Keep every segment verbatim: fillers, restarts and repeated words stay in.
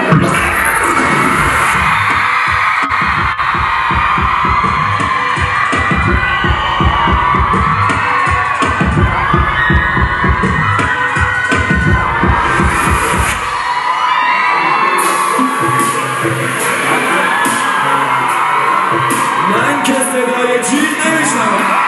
من که صدای جیغ نمیشنوم.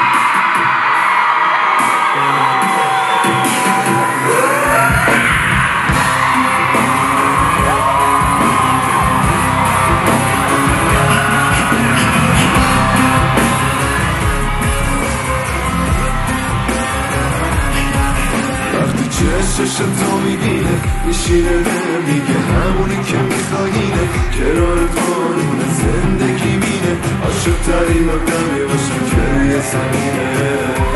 وقتی چشش تو میبینه میشینه میگه همونی که میخوایینه کنار قانون زندگی مینه عاشق ترین آدمی باشم که روی زمینه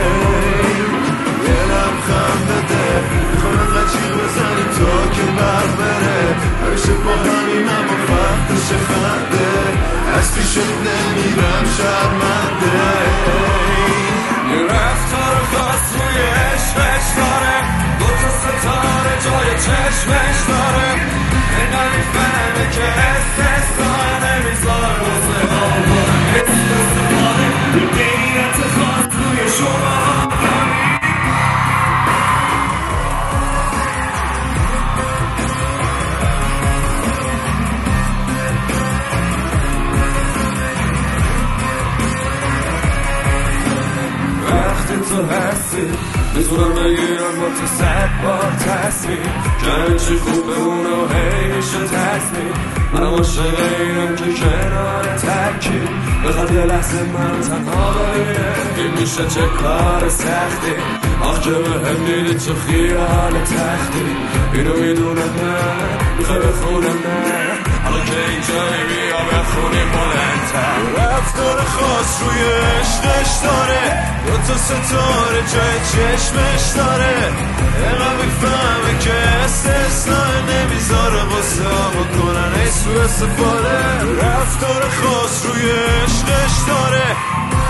یه لبخند بده میخوام انقدر جیغ بزنیم تا که برق بره همیشه با همین اما وقتش خنده از پیشت نمیرم شرمنده یه رفتار خاص روی عشقش داره دو تا ستاره جای چشمش داره اینقدر میفهمه که استثناء نمیذاره واسه آباره استثناء یه غیرت خاص روی شما تو هستی میتونم بگیرم با تو صد بار تصمیم که چی خوبه اونو هی میشه تصمیم منم عاشق اینم که کنار ترکیم بخواد یه لحظه من تنها ببینه این میشه چه کار سختی آخ که بهم میدی تو خیال تختی اینو میدونم من میخوای بخونم نه حالا که اینجایی بیا بخونیم بلندتر رفتار خاص روی عشقش داره دو تا ستاره جای چشمش داره اینقدر میفهمه که استثناء نمیذاره واسه آبا کنن ای سو استفاده رفتار خاص روی عشقش داره